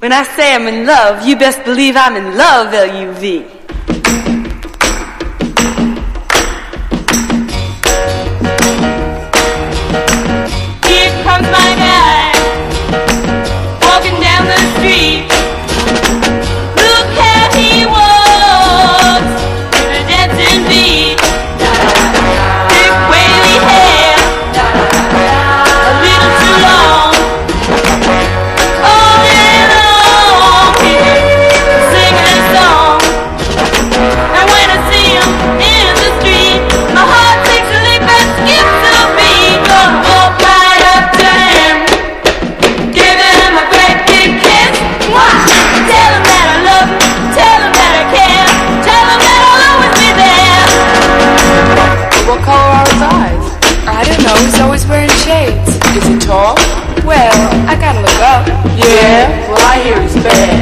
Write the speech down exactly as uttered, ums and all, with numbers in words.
When I say I'm in love, you best believe I'm in love, L U V. Here comes my guy, walking down the street. Look how he walks, with a dancing beat. Big wavy hair, a little too long. All day long, he's singing a song. And when I see him in the street, my heart takes a leap and skips a beat. Gonna walk right up to him, giving him a great big kiss. Mwah! Tell him that I love him, tell him that I care, tell him that I'll always be there. What color are his eyes? I don't know, he's always wearing shades. Is he tall? Well, I gotta look up. Yeah, well I hear he's bad.